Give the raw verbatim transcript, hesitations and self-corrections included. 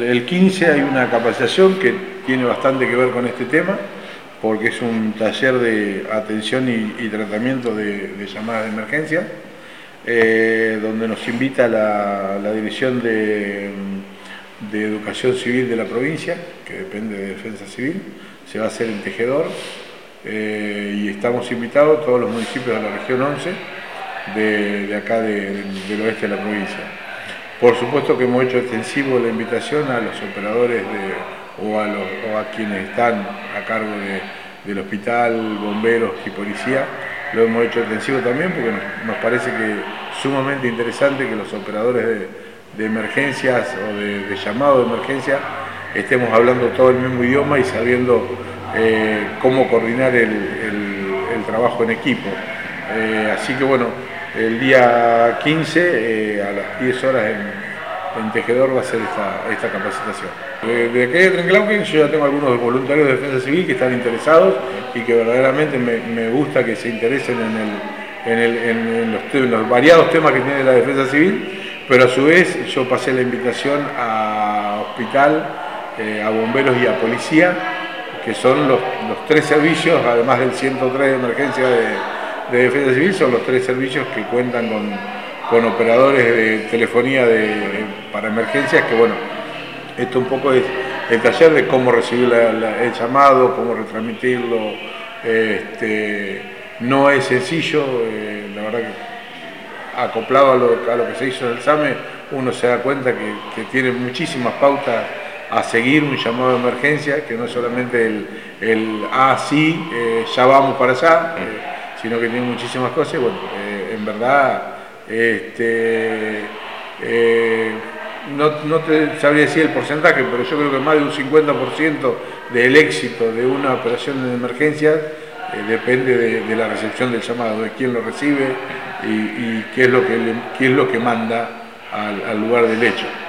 el, el quince hay una capacitación que tiene bastante que ver con este tema, porque es un taller de atención y, y tratamiento de, de llamadas de emergencia, eh, donde nos invita la, la Dirección de, de Educación Civil de la provincia, que depende de Defensa Civil. Se va a hacer en Tejedor, eh, y estamos invitados todos los municipios de la región once, de, de acá de, de, del oeste de la provincia. Por supuesto que hemos hecho extensivo la invitación a los operadores de, o, a los, o a quienes están a cargo de, del hospital, bomberos y policía. Lo hemos hecho extensivo también porque nos, nos parece que es sumamente interesante que los operadores de, de emergencias o de, de llamado de emergencia estemos hablando todo el mismo idioma y sabiendo eh, cómo coordinar el, el, el trabajo en equipo. Eh, así que bueno, el día quince eh, a las diez horas en, en Tejedor va a ser esta, esta capacitación. De, de aquí de Trenclauquen yo ya tengo algunos voluntarios de Defensa Civil que están interesados y que verdaderamente me, me gusta que se interesen en, el, en, el, en, en, los, en los variados temas que tiene la Defensa Civil, pero a su vez yo pasé la invitación a hospital, eh, a bomberos y a policía, que son los, los tres servicios, además del ciento tres de emergencia de de Defensa Civil, son los tres servicios que cuentan con, con operadores de telefonía de, para emergencias, que bueno, esto un poco es el taller de cómo recibir la, la, el llamado, cómo retransmitirlo. Este, no es sencillo, eh, la verdad que acoplado a lo, a lo que se hizo en el SAME, uno se da cuenta que, que tiene muchísimas pautas a seguir un llamado de emergencia, que no es solamente el, el ah, sí, eh, ya vamos para allá, eh, sino que tiene muchísimas cosas. Y bueno, eh, en verdad, este, eh, no, no te sabría decir el porcentaje, pero yo creo que más de un cincuenta por ciento del éxito de una operación de emergencia eh, depende de, de la recepción del llamado, de quién lo recibe y, y qué es lo que, le, qué es lo que manda al, al lugar del hecho.